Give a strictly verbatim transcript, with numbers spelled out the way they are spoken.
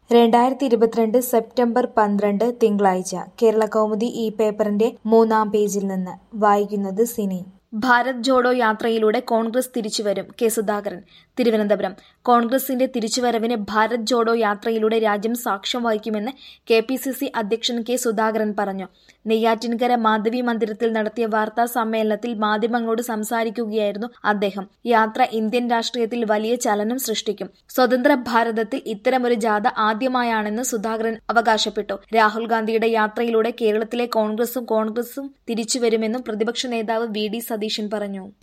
രണ്ടായിരത്തി ഇരുപത്തിരണ്ട് സെപ്റ്റംബർ പന്ത്രണ്ട് തിങ്കളാഴ്ച കേരളകൗമുദി ഈ പേപ്പറിന്റെ മൂന്നാം പേജിൽ നിന്ന് വായിക്കുന്നത് സിനി. ഭാരത് ജോഡോ യാത്രയിലൂടെ കോൺഗ്രസ് തിരിച്ചുവരും. കെ സുധാകരൻ, തിരുവനന്തപുരം. കോൺഗ്രസിന്റെ തിരിച്ചുവരവിന് ഭാരത് ജോഡോ യാത്രയിലൂടെ രാജ്യം സാക്ഷ്യം വഹിക്കുമെന്ന് കെ പി സി സി അധ്യക്ഷൻ കെ സുധാകരൻ പറഞ്ഞു. നെയ്യാറ്റിൻകര മാധവി മന്ദിരത്തിൽ നടത്തിയ വാർത്താ സമ്മേളനത്തിൽ മാധ്യമങ്ങളോട് സംസാരിക്കുകയായിരുന്നു അദ്ദേഹം. യാത്ര ഇന്ത്യൻ രാഷ്ട്രീയത്തിൽ വലിയ ചലനം സൃഷ്ടിക്കും. സ്വതന്ത്ര ഭാരതത്തിൽ ഇത്തരമൊരു ജാഥ ആദ്യമായാണെന്ന് സുധാകരൻ അവകാശപ്പെട്ടു. രാഹുൽ ഗാന്ധിയുടെ യാത്രയിലൂടെ കേരളത്തിലെ കോൺഗ്രസും കോൺഗ്രസും തിരിച്ചുവരുമെന്നും പ്രതിപക്ഷ നേതാവ് വി ഡി സതീശൻ പറഞ്ഞു.